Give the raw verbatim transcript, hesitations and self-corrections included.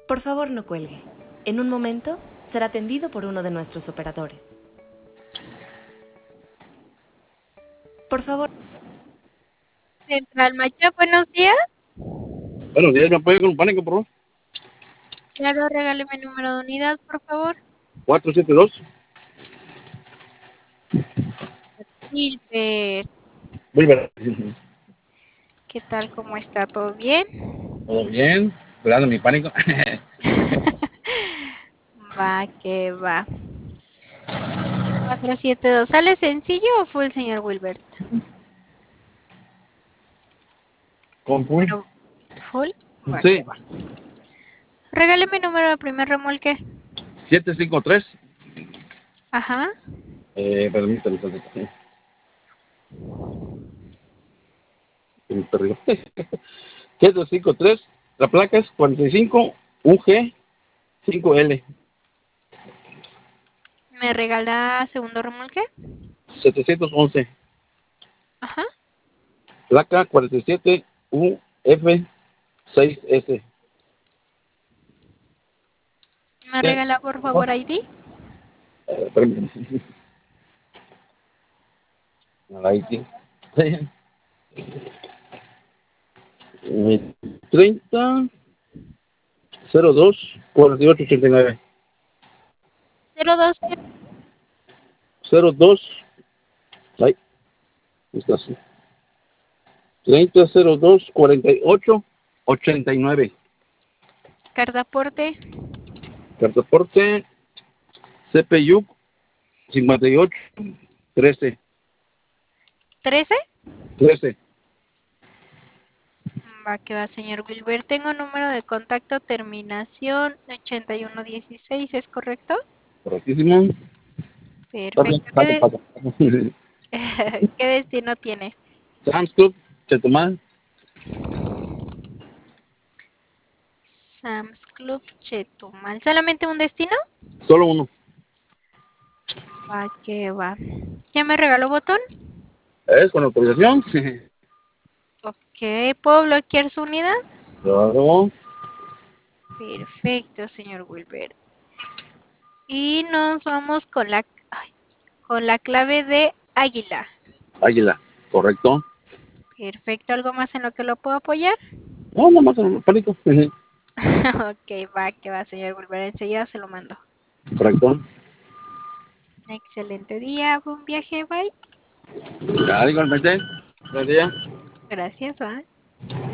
Por favor, no cuelgue. En un momento será atendido por uno de nuestros operadores. Por favor. Central Macha, buenos días. Buenos días, ¿me apoya con un pánico, por favor? Claro, regáleme el número de unidad, por favor. cuatro siete dos. Gilbert, Wilber. ¿qué tal? ¿Cómo está? ¿Todo bien? Todo bien, cuidando mi pánico. Va, que va. cuatro siete dos. ¿Sale sencillo o fue el señor Wilbert? ¿Con full? Número full. Va, Sí. que va. Regáleme el número de primer remolque. siete cinco tres. Ajá. Eh, permítame, permítame. Mi perrito. siete cinco tres. La placa es cuarenta y cinco U G cinco L. ¿Me regala segundo remolque? setecientos once. Ajá. Placa cuarenta y siete U F seis S. ¿Me ¿Qué? regala, por favor, I D? Eh, permítame. Ahí sí. Eh, treinta cero dos cuarenta y ocho ochenta y nueve. cero dos. cero dos. Ahí está así. treinta cero dos cuarenta y ocho ochenta y nueve. Cartaporte. Cartaporte C P U cincuenta y ocho trece. trece. trece. Va, que va, señor Wilbert. Tengo número de contacto, terminación ochenta y uno dieciséis, ¿es correcto? Correctísimo. Está bien, Perfecto. ¿Qué, pasa, de- pasa. ¿Qué destino tiene? Sam's Club, Chetumal. Sam's Club Chetumal. ¿Solamente un destino? Solo uno. Va, que va. ¿Ya me regaló botón? ¿Es con autorización? Ok, ¿puedo bloquear su unidad? Claro. Perfecto, señor Wilbert. Y nos vamos con la, ay, con la clave de águila. Águila. Correcto. Perfecto, ¿algo más en lo que lo puedo apoyar? No, nada más el pánico. Ok, va, que va, señor Wilbert. Enseguida se lo mando. Correcto. Excelente día, buen viaje, bye. Ya, igualmente. Buen día. Gracias, ¿va?